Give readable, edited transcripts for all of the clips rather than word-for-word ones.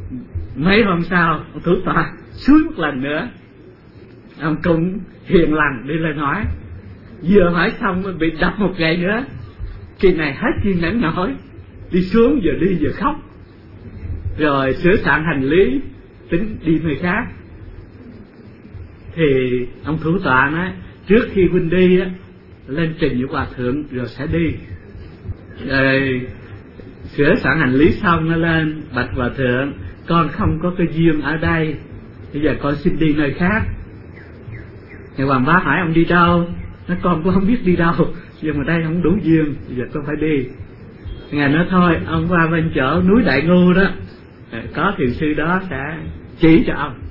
Mấy hôm sau ông thủ tọa xuống một lần nữa, ông cũng hiền lành đi lên hỏi. Vừa hỏi xong bị đập một gậy nữa. Kỳ này hết kiên nhẫn nổi, đi xuống vừa đi vừa khóc, rồi sửa soạn hành lý tính đi nơi khác. Thì ông thủ tọa nói trước khi huynh đi á, lên trình với hòa thượng rồi sẽ đi. Rồi sửa soạn hành lý xong nó lên bạch hòa thượng, con không có cái duyên ở đây, bây giờ con xin đi nơi khác. Ngài Hoàng Bá hỏi ông đi đâu? Nói con cũng không biết đi đâu, nhưng mà đây không đủ duyên, bây giờ con phải đi. Ngài nói thôi ông qua bên chỗ núi Đại Ngu đó, có thiền sư đó sẽ chỉ cho ông.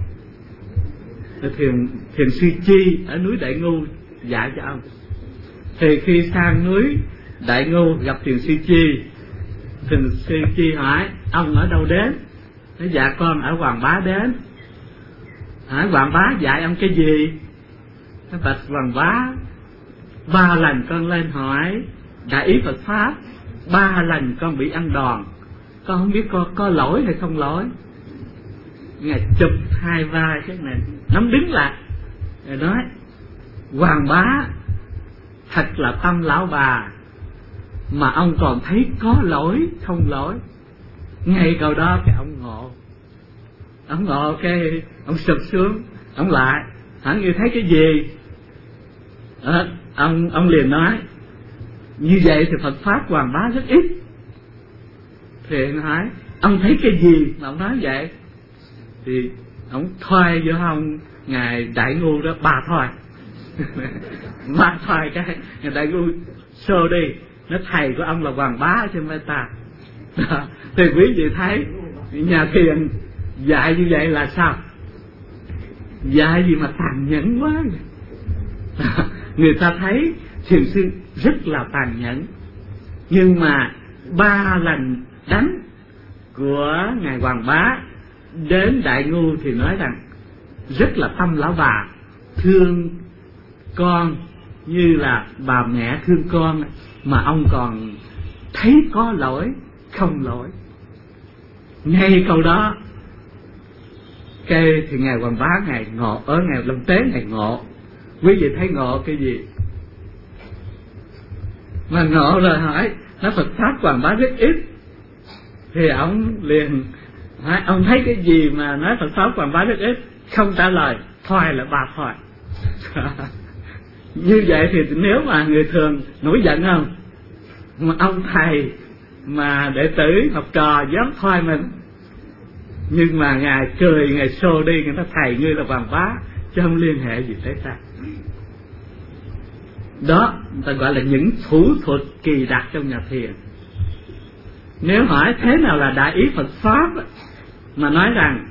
Thiền sư Chi ở núi Đại Ngu dạy cho ông. Thì khi sang núi Đại Ngu gặp thiền sư Chi, thiền sư Chi hỏi ông ở đâu đến? Nói dạ con ở Hoàng Bá đến. Hỏi Hoàng Bá dạy ông cái gì? Nói bạch Hoàng Bá, 3 lần con lên hỏi đại ý Phật pháp, 3 lần con bị ăn đòn, con không biết con có lỗi hay không lỗi. Ngài chụp hai vai cái này, nắm đứng lại rồi nói Hoàng Bá thật là tâm lão bà, mà ông còn thấy có lỗi không lỗi. Ngay câu đó cái ông ngộ cái ông sụp xuống, ông lại hỏi người thấy cái gì? Ông liền nói như vậy thì Phật pháp Hoàng Bá rất ít. Thì ông hỏi ông thấy cái gì mà ông nói vậy? Thì ông thoai vô hông ngài Đại Ngu đó 3 thoai. 3 thoai cái ngài Đại Ngu xô đi, nó thầy của ông là Hoàng Bá chứ không phải ta. Thì quý vị thấy nhà thiền dạy như vậy là sao? Dạy gì mà tàn nhẫn quá. Người ta thấy thiền sư rất là tàn nhẫn, nhưng mà 3 lần đánh của ngài Hoàng Bá đến Đại Ngu thì nói rằng rất là tâm lão bà, thương con như là bà mẹ thương con, mà ông còn thấy có lỗi không lỗi. Ngay câu đó cái thì ngài Hoàng Bá ngài ngộ, ở ngài Long Tế ngài ngộ. Quý vị thấy ngộ cái gì? Mà ngộ rồi hỏi nó Phật pháp Hoàng Bá rất ít. Thì ông liền hỏi ông thấy cái gì mà nói Phật pháp Hoàng Bá rất ít? Không trả lời, thoại là 3 thoại. Như vậy thì nếu mà người thường nổi giận không? Mà ông thầy mà đệ tử học trò dám thoại mình, nhưng mà ngài cười, ngài xô đi, người ta thầy ngươi là Hoàng Bá chứ không liên hệ gì tới ta. Đó người ta gọi là những thủ thuật kỳ đặc trong nhà thiền. Nếu hỏi thế nào là đại ý Phật pháp, mà nói rằng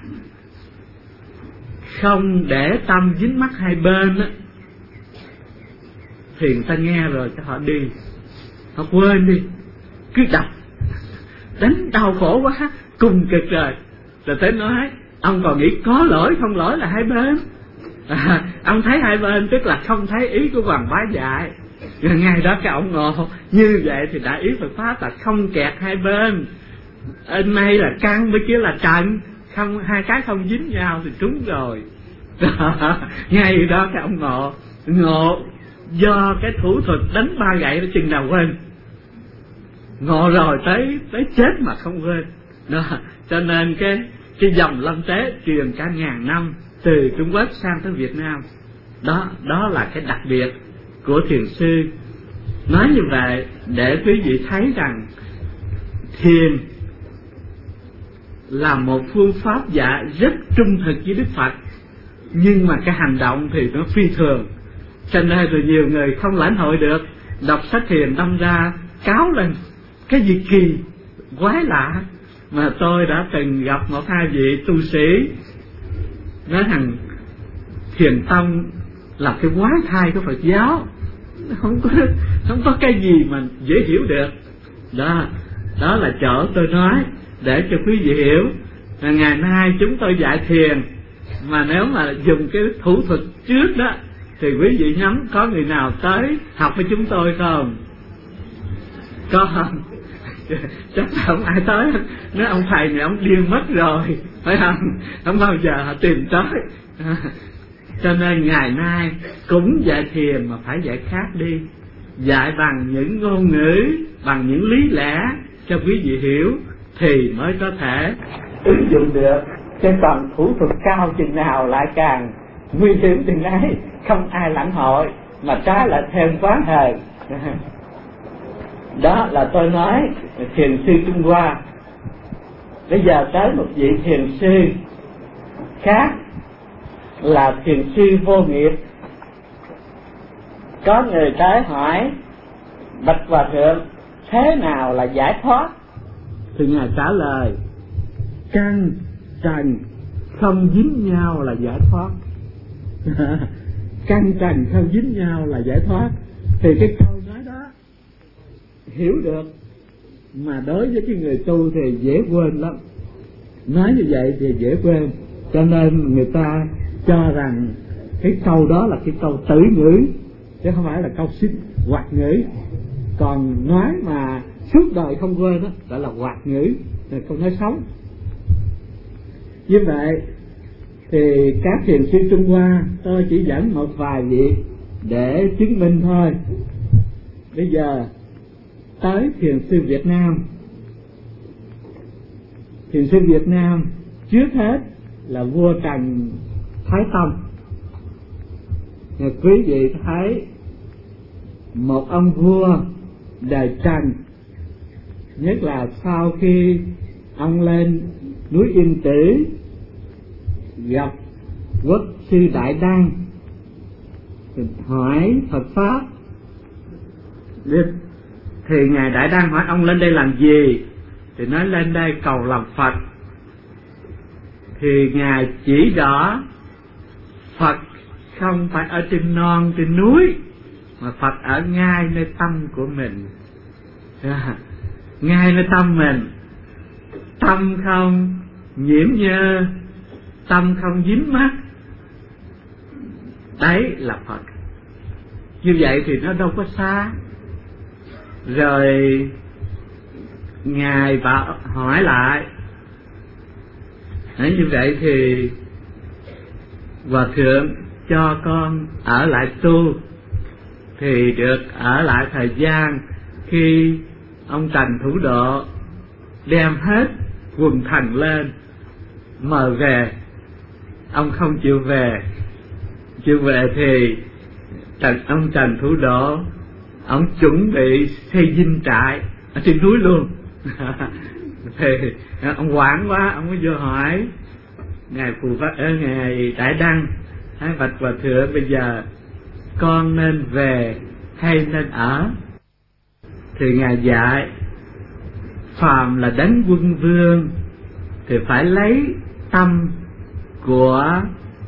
không để tâm dính mắc hai bên á, thì người ta nghe rồi cho họ đi, họ quên đi, cứ đập đánh đau khổ quá cùng cực rồi. Rồi tới nói ông còn nghĩ có lỗi không lỗi là hai bên. Ông thấy hai bên tức là không thấy ý của Hoàng Bá dạy. Rồi ngày đó cái ông ngộ, như vậy thì đại ý Phật pháp là không kẹt hai bên. Bên này là căn, bên kia là trần, không hai cái không dính nhau thì trúng rồi. Ngày đó cái ông ngộ do cái thủ thuật đánh 3 gậy nó chừng nào quên. Ngộ rồi tới chết mà không quên. Đó, cho nên cái dòng Lâm Tế truyền cả ngàn năm từ Trung Quốc sang tới Việt Nam. Đó là cái đặc biệt của thiền sư. Nói như vậy để quý vị thấy rằng thiền là một phương pháp dạy rất trung thực với Đức Phật, nhưng mà cái hành động thì nó phi thường. Cho nên rồi nhiều người không lãnh hội được, đọc sách thiền đâm ra cáo lên cái gì kỳ quái lạ. Mà tôi đã từng gặp 1-2 vị tu sĩ nói rằng thiền tông là cái quái thai của Phật giáo, không có cái gì mà dễ hiểu được. Đó là chỗ tôi nói để cho quý vị hiểu là ngày nay chúng tôi dạy thiền, mà nếu mà dùng cái thủ thuật trước đó thì quý vị nhắm có người nào tới học với chúng tôi không? Có không? chắc là không ai tới. Nói ông thầy này ông điên mất rồi, phải không? Không bao giờ họ tìm tới. Cho nên ngày nay cũng dạy thiền mà phải dạy khác đi, dạy bằng những ngôn ngữ, bằng những lý lẽ cho quý vị hiểu thì mới có thể ứng dụng được. Chứ còn thủ thuật cao chừng nào lại càng nguy hiểm chừng ấy, không ai lãnh hội mà trái lại thêm quá hời. Đó là tôi nói thiền sư Trung Hoa. Bây giờ tới một vị thiền sư khác là thiền sư Vô Nghiệp. Có người tới hỏi: bạch hòa thượng, thế nào là giải thoát? Thì ngài trả lời: căn trần không dính nhau là giải thoát. Căn trần không dính nhau là giải thoát. Thì cái câu nói đó hiểu được, mà đối với cái người tu thì dễ quên lắm. Nói như vậy thì dễ quên, cho nên người ta cho rằng cái câu đó là cái câu tử ngữ, chứ không phải là câu sinh hoạt ngữ. Còn nói mà suốt đời không quên đó gọi là hoạt ngữ, là câu nói sống. Như vậy thì các thiền sư Trung Hoa, tôi chỉ dẫn một vài việc để chứng minh thôi. Bây giờ tới thiền sư Việt Nam. Thiền sư Việt Nam trước hết là vua Trần Thái Tông. Quý vị thấy một ông vua đời Trần, nhất là sau khi ông lên núi Yên Tử gặp quốc sư Đại Đăng hỏi Phật pháp, thì ngài Đại Đăng hỏi ông lên đây làm gì? Thì nói lên đây cầu làm Phật. Thì ngài chỉ rõ Phật không phải ở trên non trên núi, mà Phật ở ngay nơi tâm của mình. Ngay nơi tâm mình. Tâm không nhiễm nhơ, tâm không dính mắc, đấy là Phật. Như vậy thì nó đâu có xa. Rồi ngài bảo hỏi lại, nói như vậy thì hòa thượng cho con ở lại tu. Thì được ở lại thời gian khi ông Trần Thủ Độ đem hết quần thần lên mời về. Ông không chịu về. Chịu về thì ông Trần Thủ Độ ông chuẩn bị xây dinh trại ở trên núi luôn. Thì ông hoảng quá, ông mới vô hỏi ngài Phù Pháp ngài Đại Đăng: bạch hòa thượng, bây giờ con nên về hay nên ở? Thì ngài dạy phàm là đấng quân vương thì phải lấy tâm của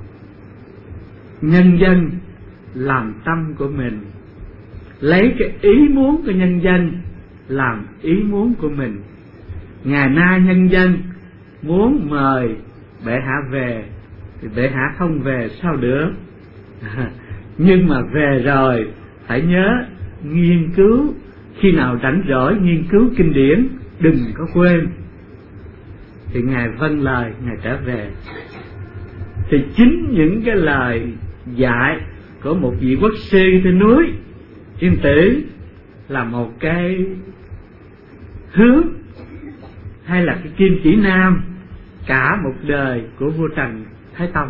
nhân dân làm tâm của mình, lấy cái ý muốn của nhân dân làm ý muốn của mình. Ngày nay nhân dân muốn mời bệ hạ về thì bệ hạ không về sao được. Nhưng mà về rồi phải nhớ nghiên cứu, khi nào rảnh rỗi nghiên cứu kinh điển, đừng có quên. Thì ngài vâng lời, ngài trở về. Thì chính những cái lời dạy của một vị quốc sư trên núi Yên Tử là một cái hướng, hay là cái kim chỉ nam cả một đời của vua Trần Thái Tông.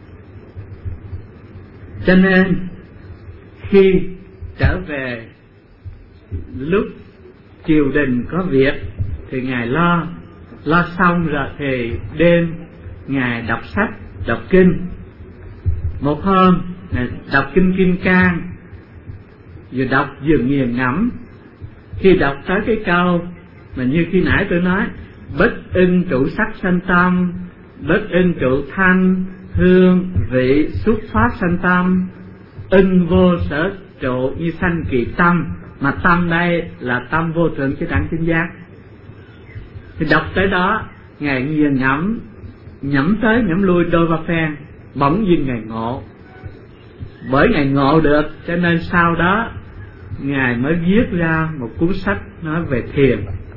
Cho nên khi trở về, lúc triều đình có việc thì ngài lo xong rồi thì đêm ngài đọc sách, đọc kinh. Một hôm ngài đọc kinh Kim Cang, vừa đọc vừa nghiền ngẫm. Khi đọc tới cái câu mà như khi nãy tôi nói: bất ưng trụ sắc sanh tâm, bất ưng trụ thanh hương vị xuất pháp sanh tâm, ưng vô sở trụ như sanh kỳ tâm. Mà tâm đây là tâm vô thượng chư đẳng chánh giác. Thì đọc tới đó, ngài nghiền ngẫm, nhẩm tới nhẩm lui đôi ba phen, bỗng dưng ngài ngộ. Bởi ngài ngộ được cho nên sau đó ngài mới viết ra một cuốn sách nói về thiền.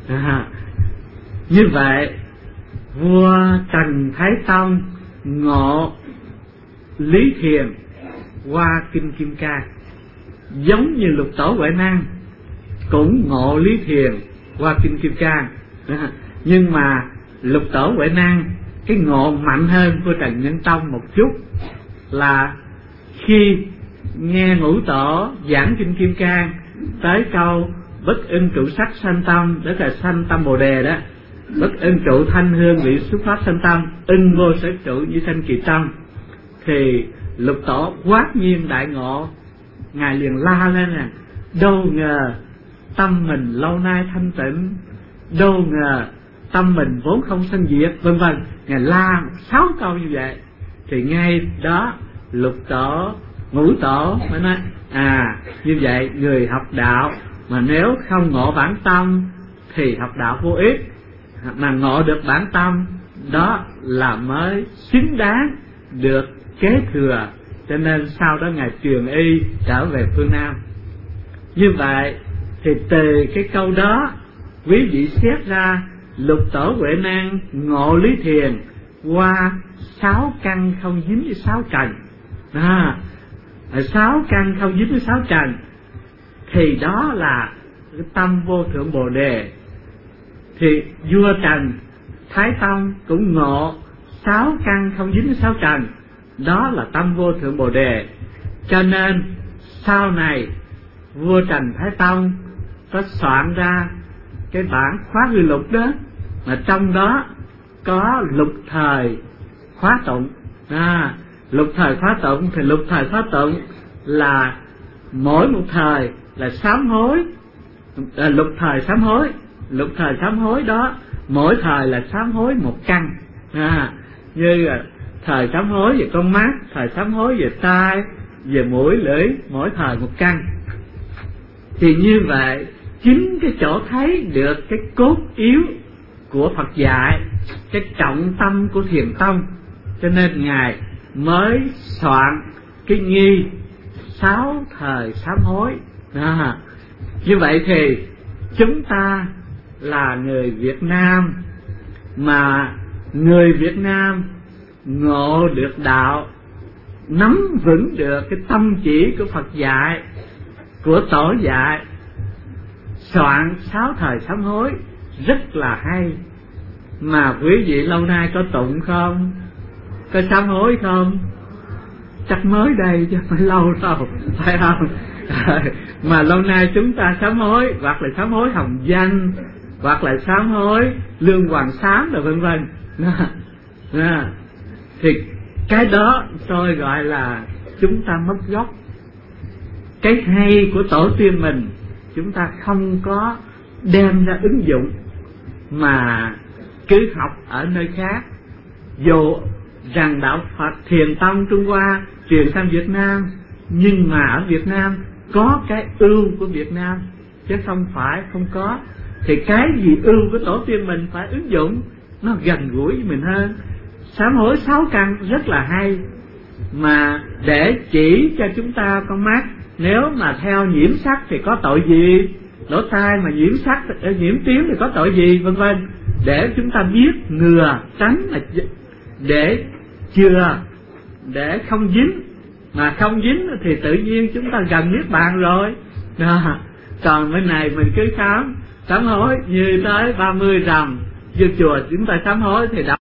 Như vậy vua Trần Thái Tông ngộ Lý Thiền qua kinh Kim Cang, giống như Lục Tổ Huệ Năng cũng ngộ Lý Thiền qua kinh Kim Cang. Nhưng mà Lục Tổ Huệ Năng cái ngộ mạnh hơn vua Trần Nhân Tông một chút, là khi nghe Ngũ Tổ giảng kinh Kim Cang tới câu bất ưng trụ sắc sanh tâm, đó là sanh tâm Bồ Đề đó, bất ưng trụ thanh hương vị xuất pháp sanh tâm, ưng vô sở trụ như sanh kỳ tâm, thì Lục Tổ quát nhiên đại ngộ, ngài liền la lên nè: đâu ngờ tâm mình lâu nay thanh tịnh, đâu ngờ tâm mình vốn không sanh diệt, vân vân. Ngài la 6 câu như vậy, thì ngay đó Lục Tổ Ngũ Tổ mới nói: như vậy người học đạo mà nếu không ngộ bản tâm thì học đạo vô ích, mà ngộ được bản tâm đó là mới xứng đáng được kế thừa. Cho nên sau đó ngài truyền y trở về phương Nam. Như vậy thì từ cái câu đó quý vị xét ra Lục Tổ Huệ Năng ngộ Lý Thiền qua 6 căn không dính với 6 trần, 6 căn không dính với 6 trần, thì đó là cái tâm vô thượng Bồ Đề. Thì vua Trần Thái Tông cũng ngộ 6 căn không dính với 6 trần, đó là tâm vô thượng Bồ Đề. Cho nên sau này vua Trần Thái Tông có soạn ra cái bản Khóa Huy Lục đó, mà trong đó có lục thời khóa tụng. Lục thời khóa tụng thì lục thời khóa tụng là mỗi một thời là sám hối, lục thời sám hối. Lục thời sám hối đó mỗi thời là sám hối một căn, như thời sám hối về con mắt, thời sám hối về tai, về mũi lưỡi, mỗi thời một căn. Thì như vậy chính cái chỗ thấy được cái cốt yếu của Phật dạy, cái trọng tâm của Thiền Tông, cho nên ngài mới soạn cái nghi 6 thời sám hối. Như vậy thì chúng ta là người Việt Nam, mà người Việt Nam ngộ được đạo, nắm vững được cái tâm chỉ của Phật dạy, của Tổ dạy, soạn 6 thời sám hối rất là hay. Mà quý vị lâu nay có tụng không? Có sám hối không? Chắc mới đây chứ phải lâu đâu, phải không? Mà lâu nay chúng ta sám hối, hoặc là sám hối hồng danh, hoặc là sám hối lương hoàng sám, rồi vân vân. Thì cái đó tôi gọi là chúng ta mất gốc. Cái hay của tổ tiên mình chúng ta không có đem ra ứng dụng, mà cứ học ở nơi khác. Dù rằng đạo Phật Thiền Tông Trung Hoa truyền sang Việt Nam, nhưng mà ở Việt Nam có cái ưu của Việt Nam, chứ không phải không có. Thì cái gì ưu của tổ tiên mình phải ứng dụng, nó gần gũi với mình hơn. Sám hối 6 căn rất là hay, mà để chỉ cho chúng ta con mắt, nếu mà theo nhiễm sắc thì có tội gì, lỗ tai mà nhiễm sắc, nhiễm tiếng thì có tội gì, vân vân, để chúng ta biết ngừa tránh, là để chừa, để không dính. Mà không dính thì tự nhiên chúng ta gần niết bàn rồi. Còn bên này mình cứ sám hối như tới 30 rằm vô chùa chúng ta sám hối thì